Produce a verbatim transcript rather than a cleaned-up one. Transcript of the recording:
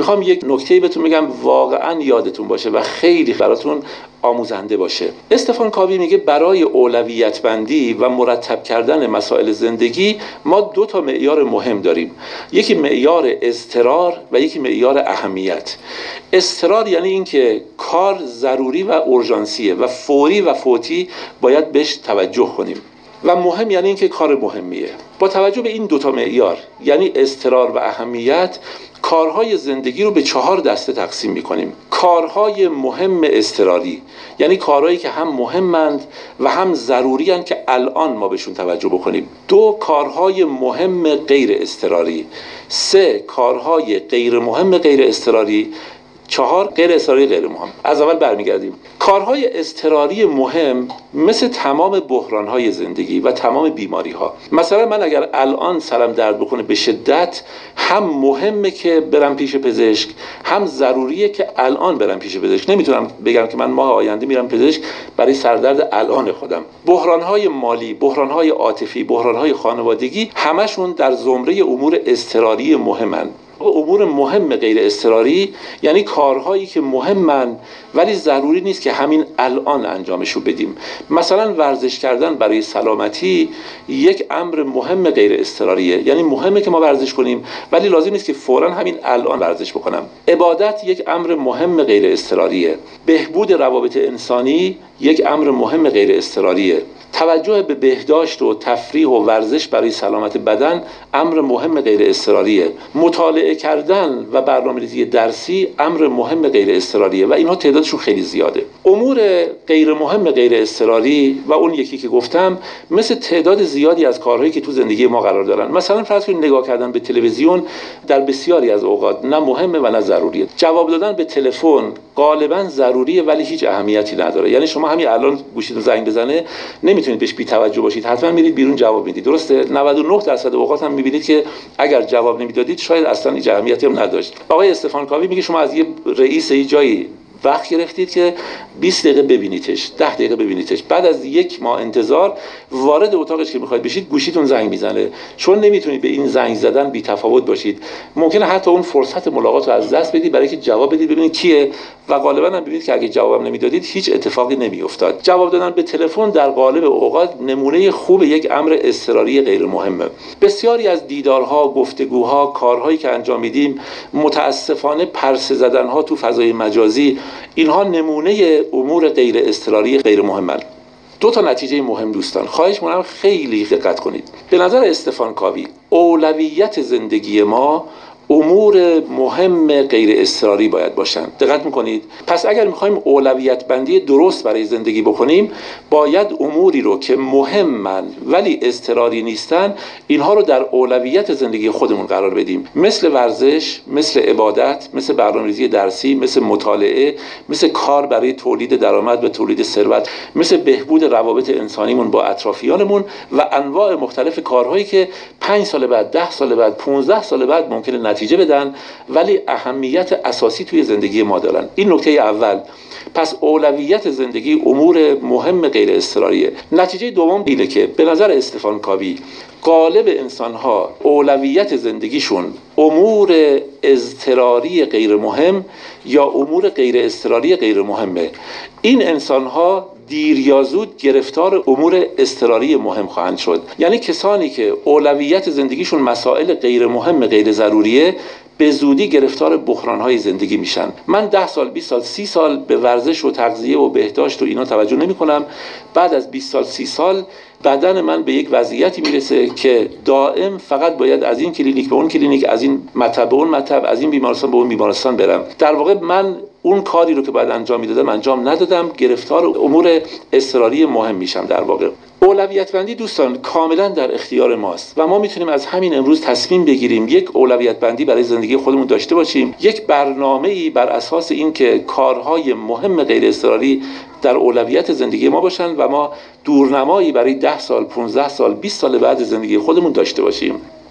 میخوام یک نکته بهتون بگم واقعا یادتون باشه و خیلی براتون آموزنده باشه. استفان کاوی میگه برای اولویت بندی و مرتب کردن مسائل زندگی ما دو تا معیار مهم داریم. یکی معیار اضطرار و یکی معیار اهمیت. اضطرار یعنی اینکه کار ضروری و اورژانسیه و فوری و فوتی باید بهش توجه کنیم. و مهم یعنی اینکه کار مهمیه. با توجه به این دو تا معیار یعنی اضطرار و اهمیت، کارهای زندگی رو به چهار دسته تقسیم می‌کنیم. کارهای مهم اضطراری یعنی کارهایی که هم مهمند و هم ضروری هستند که الان ما بهشون توجه بکنیم. دو، کارهای مهم غیر اضطراری. سه، کارهای غیر مهم غیر اضطراری. چهار، غیر اضطراری غیر مهم. از اول برمیگردیم. کارهای اضطراری مهم مثل تمام بحرانهای زندگی و تمام بیماری‌ها. مثلا من اگر الان سرم درد بکنه به شدت، هم مهمه که برم پیش پزشک، هم ضروریه که الان برم پیش پزشک. نمیتونم بگم که من ماه آینده میرم پزشک برای سردرد الان خودم. بحرانهای مالی، بحرانهای عاطفی، بحرانهای خانوادگی همشون در زمره امور اضطراری مهمن. امور مهم غیر اضطراری یعنی کارهایی که مهمن ولی ضروری نیست که همین الان انجامشو بدیم. مثلا ورزش کردن برای سلامتی یک امر مهم غیر اضطراریه، یعنی مهمه که ما ورزش کنیم ولی لازم نیست که فوراً همین الان ورزش بکنم. عبادت یک امر مهم غیر اضطراریه. بهبود روابط انسانی یک امر مهم غیر اضطراریه. توجه به بهداشت و تفریح و ورزش برای سلامت بدن امر مهم غیر اضطراریه. مطالعه کردن و برنامه‌ریزی درسی امر مهم غیر اضطراریه و اینها تعدادشون خیلی زیاده. امور غیر مهم غیر اضطراری و اون یکی که گفتم مثل تعداد زیادی از کارهایی که تو زندگی ما قرار دارن. مثلا فرض کنید نگاه کردن به تلویزیون در بسیاری از اوقات نه مهمه و نه ضروریه. جواب دادن به تلفن غالبا ضروریه ولی هیچ اهمیتی نداره. یعنی شما همین الان گوشیتون زنگ بزنه نمیتونید بهش بی توجه باشید، حتما میرید بیرون جواب میدید. درسته؟ نود و نه درصد اوقات هم میبینید که اگر جواب نمیدادید شاید اصلا هیچ اهمیتی هم نداشت. آقای استفان کاوی میگه شما از یه رئیس یه جایی وقت گرفتید که بیست دقیقه ببینیدش، ده دقیقه ببینیدش، بعد از یک ماه انتظار وارد اتاقش که میخواید بشید گوشیتون زنگ میزنه. چون نمیتونید به این زنگ زدن بی تفاوت باشید، ممکنه حتی اون فرصت ملاقات رو از دست بدید برای اینکه جواب بدید ببینید کیه و غالبا هم ببینید که اگه جواب نمیدادید هیچ اتفاقی نمیافتاد. جواب دادن به تلفن در قالب اوقات نمونه خوب یک امر اضطراری غیر مهمه. بسیاری از دیدارها، گفتگوها، کارهایی که انجام میدیم متاسفانه پرسه زدنها تو فضای مجازی، اینها نمونه امور غیر اضطراری غیر مهمند. دو تا نتیجه مهم دوستان، خواهش می‌کنم خیلی دقت کنید. به نظر استفان کاوی اولویت زندگی ما امور مهم غیر اضطراری باید باشند. دقت میکنید؟ پس اگر میخوایم اولویت بندی درست برای زندگی بکنیم باید اموری رو که مهمن ولی اضطراری نیستن اینها رو در اولویت زندگی خودمون قرار بدیم. مثل ورزش، مثل عبادت، مثل برنامه‌ریزی درسی، مثل مطالعه، مثل کار برای تولید درآمد و تولید ثروت، مثل بهبود روابط انسانیمون با اطرافیانمون و انواع مختلف کارهایی که پنج سال بعد، ده سال بعد، پانزده سال بعد ممکنه نتیجه بدن ولی اهمیت اساسی توی زندگی ما دارن. این نکته اول. پس اولویت زندگی امور مهم غیر اضطراریه. نتیجه دوم اینه که به نظر استفان کاوی غالب انسان‌ها اولویت زندگیشون امور اضطراری غیر مهم یا امور غیر اضطراری غیر مهمه. این انسان‌ها دیر یا زود گرفتار امور اضطراری مهم خواهند شد. یعنی کسانی که اولویت زندگیشون مسائل غیر مهم غیر ضروریه به زودی گرفتار بحران‌های زندگی میشن. من ده سال، بیست سال، سی سال به ورزش و تغذیه و بهداشت و اینا توجه نمی‌کنم. بعد از بیست سال، سی سال بدن من به یک وضعیتی میرسه که دائم فقط باید از این کلینیک به اون کلینیک، از این مطب به اون مطب، از این بیمارستان به اون بیمارستان برم. در واقع من اون کاری رو که باید انجام میدادم انجام ندادم، گرفتار امور اضطراری مهم میشم. در واقع اولویت بندی دوستان کاملا در اختیار ماست و ما میتونیم از همین امروز تصمیم بگیریم یک اولویت بندی برای زندگی خودمون داشته باشیم، یک برنامه‌ای بر اساس این که کارهای مهم غیر اضطراری در اولویت زندگی ما باشن و ما دورنمایی برای ده سال، پانزده سال، بیست سال بعد زندگی خودمون داشته باشیم.